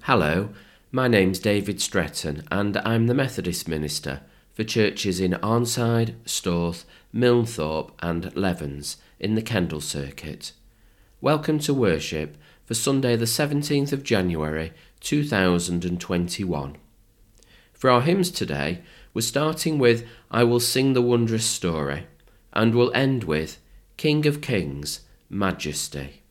Hello, my name's David Stretton and I'm the Methodist minister for churches in Arnside, Storth, Milnthorpe and Levens in the Kendal Circuit. Welcome to worship for Sunday the 17th of January 2021. For our hymns today, we're starting with I Will Sing the Wondrous Story and we'll end with King of Kings, Majesty.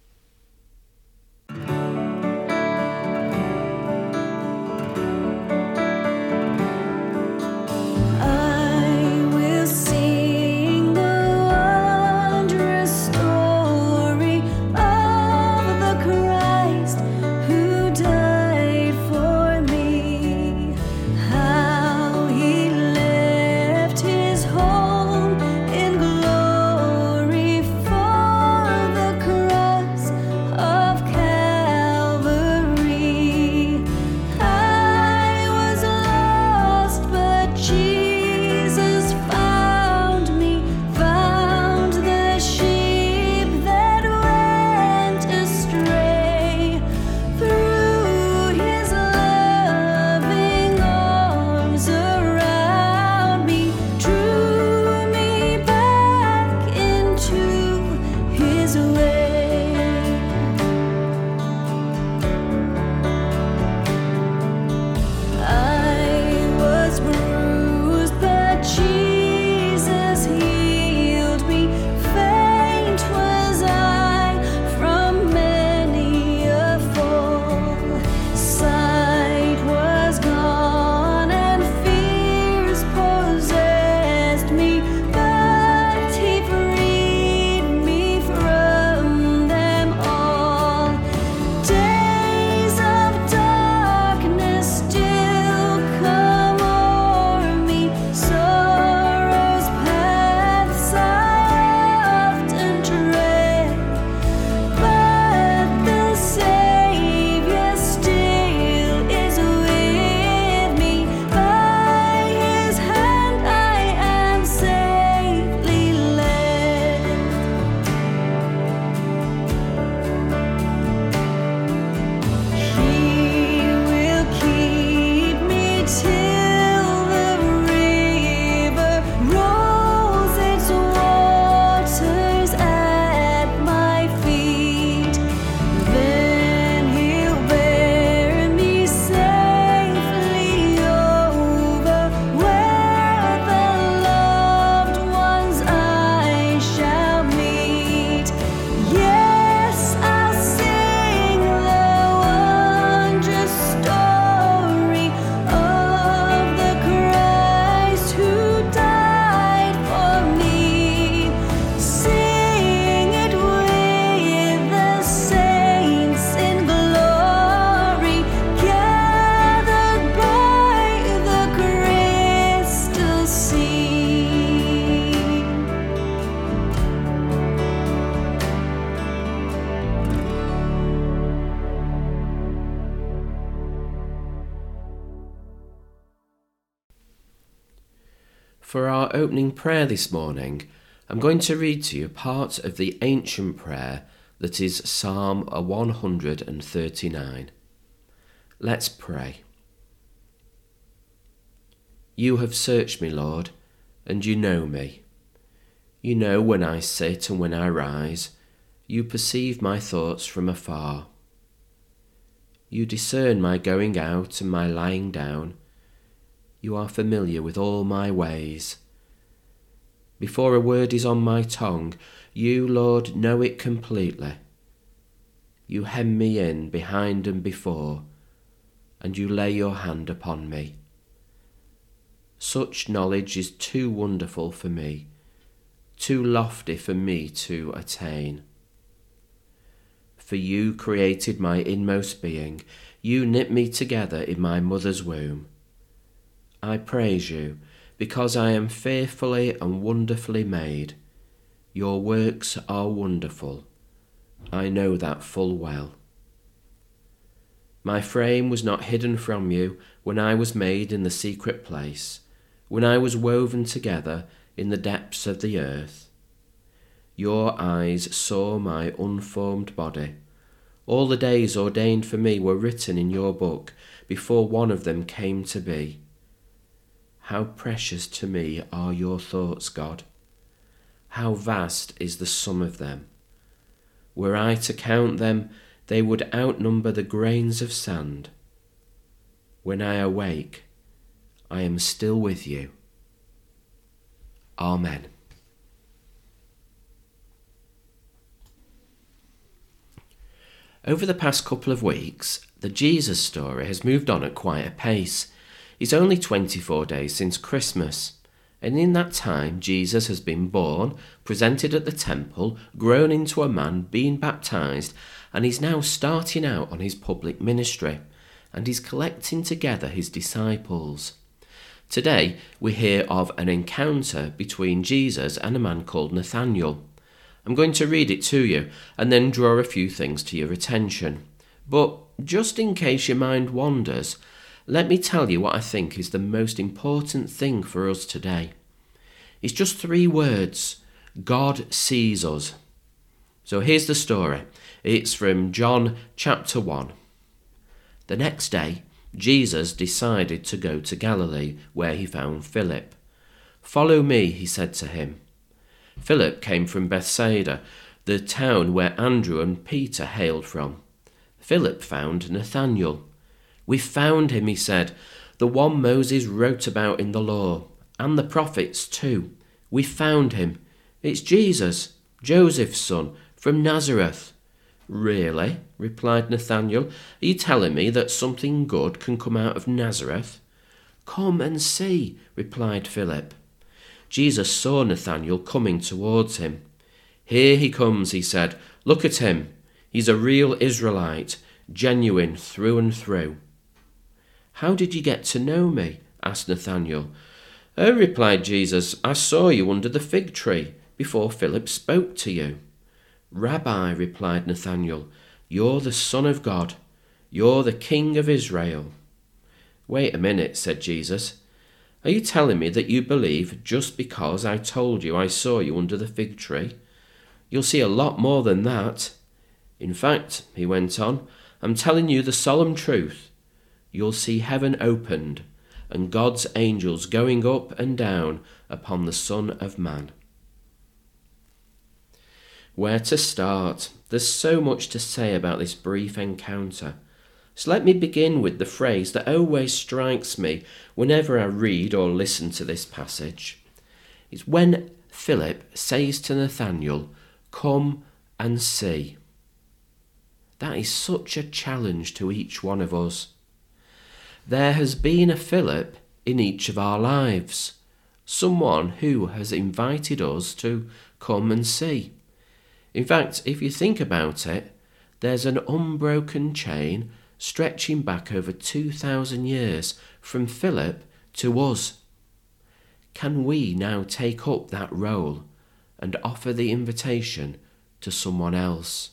For our opening prayer this morning, I'm going to read to you part of the ancient prayer that is Psalm 139. Let's pray. You have searched me, Lord, and you know me. You know when I sit and when I rise. You perceive my thoughts from afar. You discern my going out and my lying down. You are familiar with all my ways. Before a word is on my tongue, you, Lord, know it completely. You hem me in behind and before, and you lay your hand upon me. Such knowledge is too wonderful for me, too lofty for me to attain. For you created my inmost being, you knit me together in my mother's womb. I praise you, because I am fearfully and wonderfully made. Your works are wonderful. I know that full well. My frame was not hidden from you when I was made in the secret place, when I was woven together in the depths of the earth. Your eyes saw my unformed body. All the days ordained for me were written in your book before one of them came to be. How precious to me are your thoughts, God. How vast is the sum of them. Were I to count them, they would outnumber the grains of sand. When I awake, I am still with you. Amen. Over the past couple of weeks, the Jesus story has moved on at quite a pace. It's only 24 days since Christmas, and in that time Jesus has been born, presented at the temple, grown into a man, been baptised, and he's now starting out on his public ministry, and he's collecting together his disciples. Today we hear of an encounter between Jesus and a man called Nathanael. I'm going to read it to you and then draw a few things to your attention. But just in case your mind wanders, let me tell you what I think is the most important thing for us today. It's just 3 words: God sees us. So here's the story. It's from John chapter 1. The next day, Jesus decided to go to Galilee, where he found Philip. "Follow me," he said to him. Philip came from Bethsaida, the town where Andrew and Peter hailed from. Philip found Nathanael. "We found him," he said, "the one Moses wrote about in the law, and the prophets too. We found him. It's Jesus, Joseph's son, from Nazareth." "Really?" replied Nathanael. "Are you telling me that something good can come out of Nazareth?" "Come and see," replied Philip. Jesus saw Nathanael coming towards him. "Here he comes," he said. "Look at him. He's a real Israelite, genuine through and through." "How did you get to know me?" asked Nathanael. "Oh," replied Jesus, "I saw you under the fig tree before Philip spoke to you." "Rabbi," replied Nathanael, "you're the Son of God. You're the King of Israel." "Wait a minute," said Jesus. "Are you telling me that you believe just because I told you I saw you under the fig tree? You'll see a lot more than that. In fact," he went on, "I'm telling you the solemn truth. You'll see heaven opened and God's angels going up and down upon the Son of Man." Where to start? There's so much to say about this brief encounter. So let me begin with the phrase that always strikes me whenever I read or listen to this passage. It's when Philip says to Nathanael, "Come and see." That is such a challenge to each one of us. There has been a Philip in each of our lives, someone who has invited us to come and see. In fact, if you think about it, there's an unbroken chain stretching back over 2,000 years from Philip to us. Can we now take up that role and offer the invitation to someone else?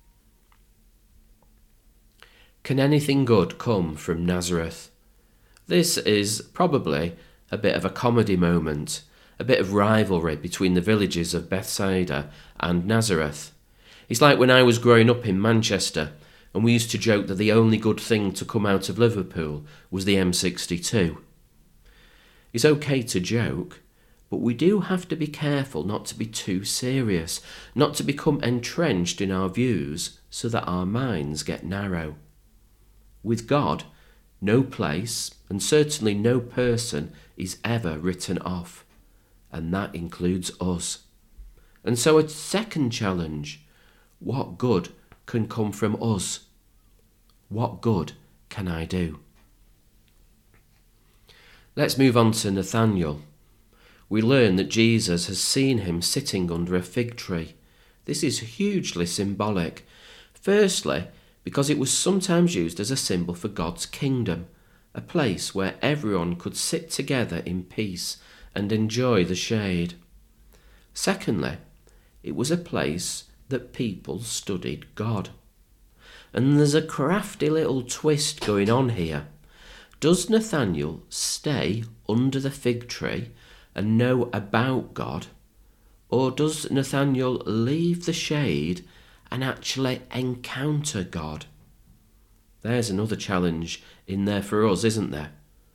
Can anything good come from Nazareth? This is probably a bit of a comedy moment, a bit of rivalry between the villages of Bethsaida and Nazareth. It's like when I was growing up in Manchester and we used to joke that the only good thing to come out of Liverpool was the M62. It's okay to joke, but we do have to be careful not to be too serious, not to become entrenched in our views so that our minds get narrow. With God, no place, and certainly no person, is ever written off, and that includes us. And so a second challenge: what good can come from us? What good can I do? Let's move on to Nathanael. We learn that Jesus has seen him sitting under a fig tree. This is hugely symbolic. Firstly, because it was sometimes used as a symbol for God's kingdom, a place where everyone could sit together in peace and enjoy the shade. Secondly, it was a place that people studied God. And there's a crafty little twist going on here. Does Nathanael stay under the fig tree and know about God? Or does Nathanael leave the shade and actually encounter God. There's another challenge in there for us, isn't there?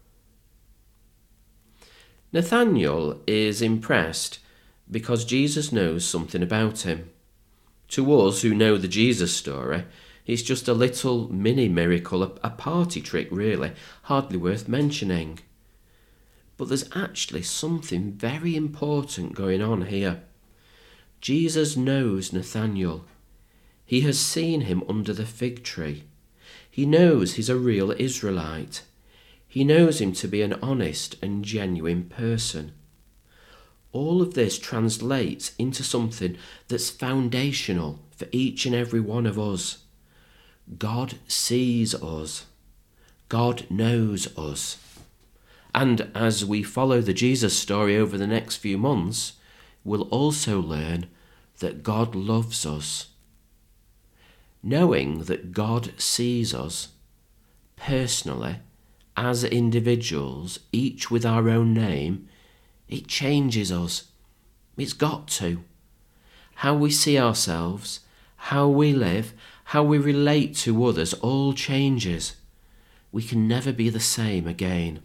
Nathanael is impressed because Jesus knows something about him. To us who know the Jesus story, it's just a little mini miracle, a party trick really, hardly worth mentioning. But there's actually something very important going on here. Jesus knows Nathanael. He has seen him under the fig tree. He knows he's a real Israelite. He knows him to be an honest and genuine person. All of this translates into something that's foundational for each and every one of us. God sees us. God knows us. And as we follow the Jesus story over the next few months, we'll also learn that God loves us. Knowing that God sees us personally, as individuals, each with our own name, it changes us. It's got to. How we see ourselves, how we live, how we relate to others all changes. We can never be the same again.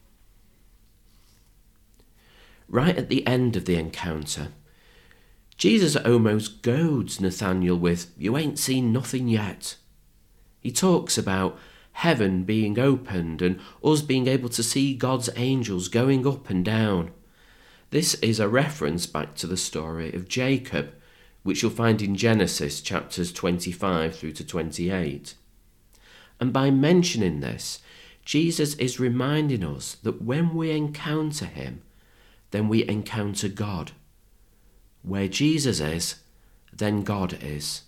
Right at the end of the encounter, Jesus almost goads Nathanael with, "You ain't seen nothing yet." He talks about heaven being opened and us being able to see God's angels going up and down. This is a reference back to the story of Jacob, which you'll find in Genesis chapters 25 through to 28. And by mentioning this, Jesus is reminding us that when we encounter him, then we encounter God. Where Jesus is, then God is.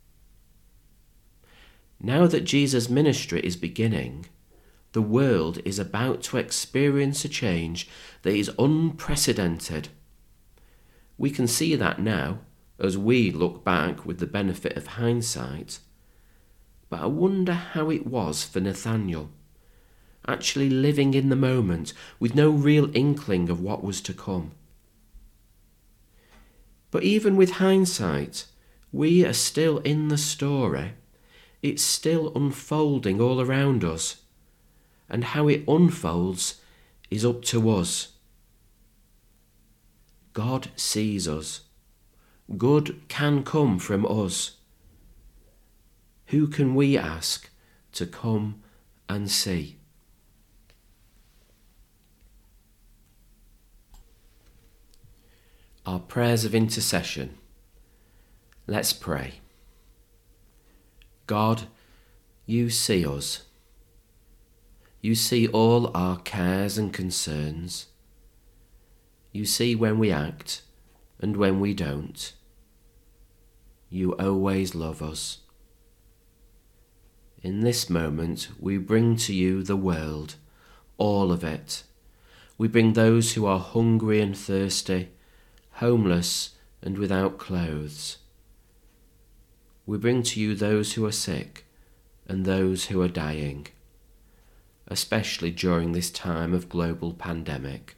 Now that Jesus' ministry is beginning, the world is about to experience a change that is unprecedented. We can see that now as we look back with the benefit of hindsight. But I wonder how it was for Nathanael, actually living in the moment with no real inkling of what was to come. But even with hindsight, we are still in the story. It's still unfolding all around us. And how it unfolds is up to us. God sees us. Good can come from us. Who can we ask to come and see? Our prayers of intercession. Let's pray. God, you see us. You see all our cares and concerns. You see when we act and when we don't. You always love us. In this moment, we bring to you the world, all of it. We bring those who are hungry and thirsty, homeless and without clothes. We bring to you those who are sick and those who are dying, especially during this time of global pandemic.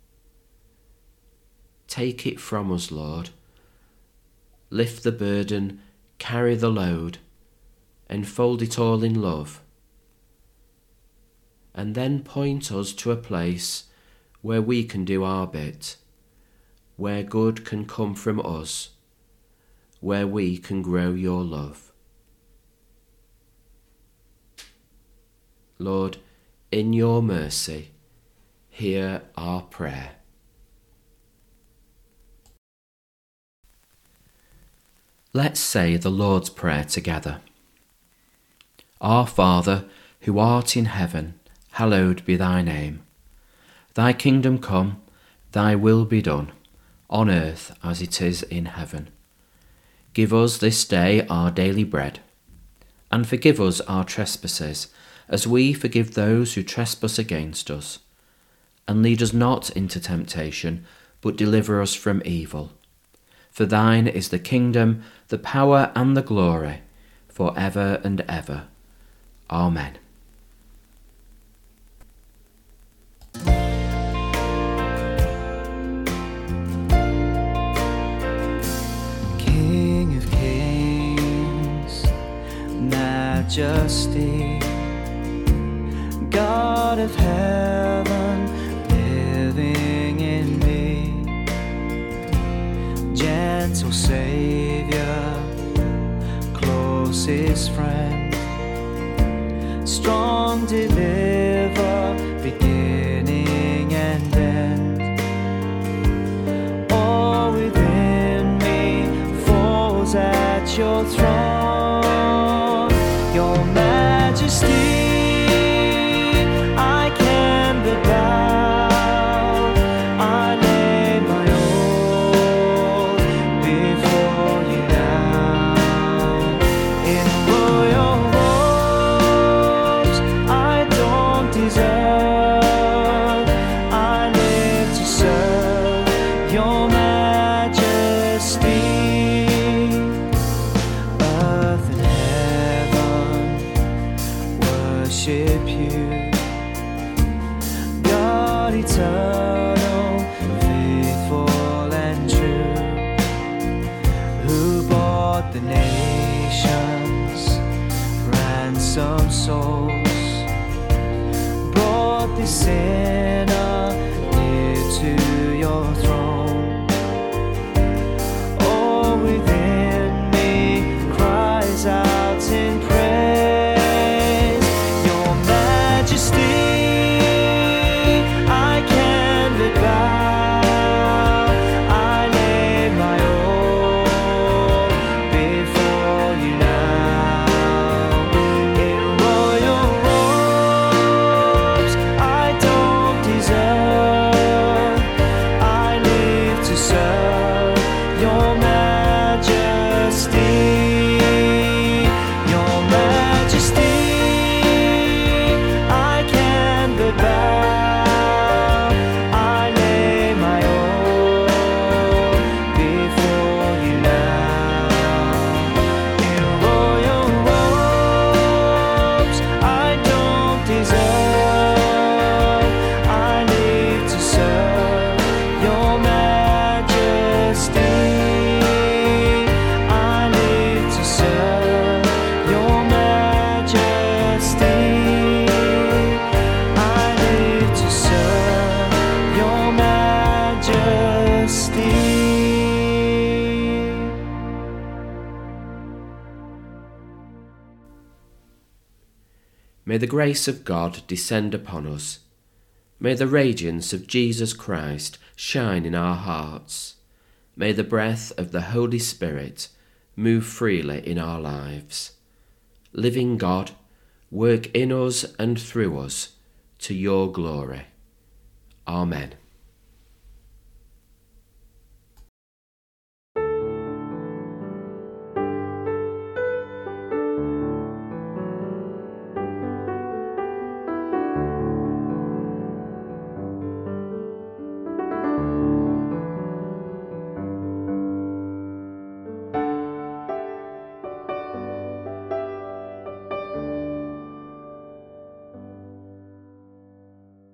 Take it from us, Lord. Lift the burden, carry the load, enfold it all in love, and then point us to a place where we can do our bit, where good can come from us, where we can grow your love. Lord, in your mercy, hear our prayer. Let's say the Lord's Prayer together. Our Father, who art in heaven, hallowed be thy name. Thy kingdom come, thy will be done, on earth as it is in heaven. Give us this day our daily bread, and forgive us our trespasses, as we forgive those who trespass against us. And lead us not into temptation, but deliver us from evil. For thine is the kingdom, the power and the glory, for ever and ever. Amen. King of kings, majesty, God of heaven living in me, gentle Savior, closest friend, strong deliverer, beginning and end. All within me falls at your throne, your majesty. I can but bow, I lay my all before you now. In royal robes I don't deserve, I live to serve your majesty. Earth and heaven worship you, God eternal, faithful and true, who bought the nations, ransomed souls, brought the sinner near to your throne. All within me cries out in praise, your majesty. I can but bow, I lay my all before you now. In royal robes I don't deserve, I live to serve your majesty. Your majesty, I can but bow, I lay my all before you now. In royal robes I don't deserve, I live to serve your majesty. I live to serve your majesty. I live to serve your majesty. May the grace of God descend upon us. May the radiance of Jesus Christ shine in our hearts. May the breath of the Holy Spirit move freely in our lives. Living God, work in us and through us to your glory. Amen.